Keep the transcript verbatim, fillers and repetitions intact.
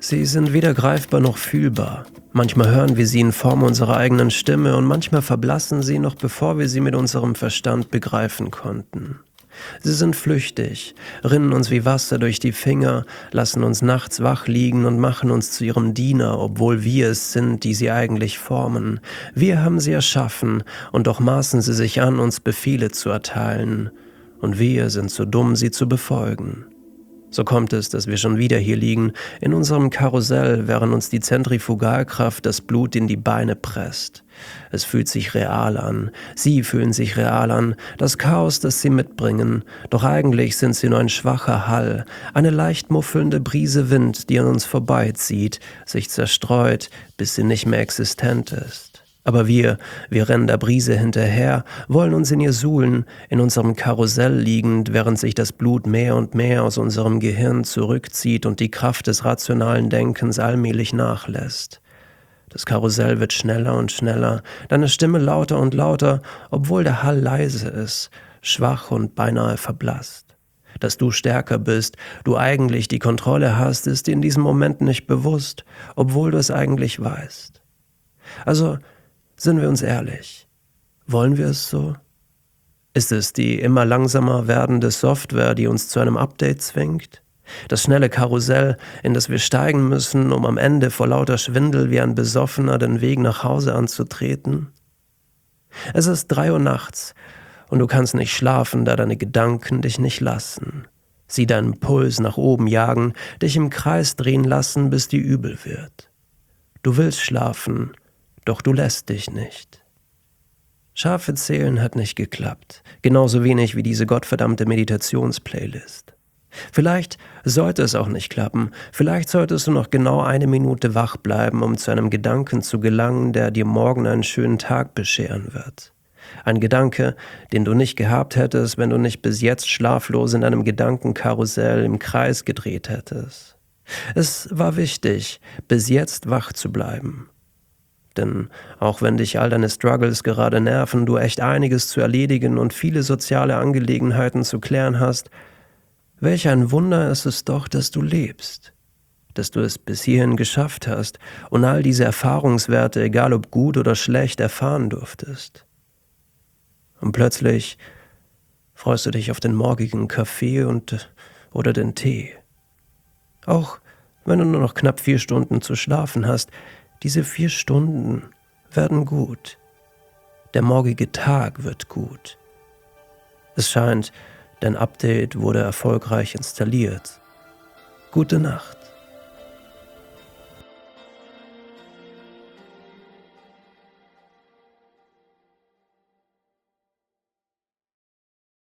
Sie sind weder greifbar noch fühlbar. Manchmal hören wir sie in Form unserer eigenen Stimme und manchmal verblassen sie noch, bevor wir sie mit unserem Verstand begreifen konnten. Sie sind flüchtig, rinnen uns wie Wasser durch die Finger, lassen uns nachts wach liegen und machen uns zu ihrem Diener, obwohl wir es sind, die sie eigentlich formen. Wir haben sie erschaffen, und doch maßen sie sich an, uns Befehle zu erteilen. Und wir sind zu dumm, sie zu befolgen. So kommt es, dass wir schon wieder hier liegen, in unserem Karussell, während uns die Zentrifugalkraft das Blut in die Beine presst. Es fühlt sich real an, sie fühlen sich real an, das Chaos, das sie mitbringen, doch eigentlich sind sie nur ein schwacher Hall, eine leicht muffelnde Brise Wind, die an uns vorbeizieht, sich zerstreut, bis sie nicht mehr existent ist. Aber wir, wir rennen der Brise hinterher, wollen uns in ihr suhlen, in unserem Karussell liegend, während sich das Blut mehr und mehr aus unserem Gehirn zurückzieht und die Kraft des rationalen Denkens allmählich nachlässt. Das Karussell wird schneller und schneller, deine Stimme lauter und lauter, obwohl der Hall leise ist, schwach und beinahe verblasst. Dass du stärker bist, du eigentlich die Kontrolle hast, ist dir in diesem Moment nicht bewusst, obwohl du es eigentlich weißt. Also, sind wir uns ehrlich? Wollen wir es so? Ist es die immer langsamer werdende Software, die uns zu einem Update zwingt? Das schnelle Karussell, in das wir steigen müssen, um am Ende vor lauter Schwindel wie ein Besoffener den Weg nach Hause anzutreten? Es ist drei Uhr nachts und du kannst nicht schlafen, da deine Gedanken dich nicht lassen. Sie deinen Puls nach oben jagen, dich im Kreis drehen lassen, bis dir übel wird. Du willst schlafen, doch du lässt dich nicht. Schafe zählen hat nicht geklappt, genauso wenig wie diese gottverdammte Meditationsplaylist. Vielleicht sollte es auch nicht klappen, vielleicht solltest du noch genau eine Minute wach bleiben, um zu einem Gedanken zu gelangen, der dir morgen einen schönen Tag bescheren wird. Ein Gedanke, den du nicht gehabt hättest, wenn du nicht bis jetzt schlaflos in einem Gedankenkarussell im Kreis gedreht hättest. Es war wichtig, bis jetzt wach zu bleiben. Denn auch wenn dich all deine Struggles gerade nerven, du echt einiges zu erledigen und viele soziale Angelegenheiten zu klären hast, welch ein Wunder ist es doch, dass du lebst, dass du es bis hierhin geschafft hast und all diese Erfahrungswerte, egal ob gut oder schlecht, erfahren durftest. Und plötzlich freust du dich auf den morgigen Kaffee und oder den Tee. Auch wenn du nur noch knapp vier Stunden zu schlafen hast, diese vier Stunden werden gut. Der morgige Tag wird gut. Es scheint, dein Update wurde erfolgreich installiert. Gute Nacht.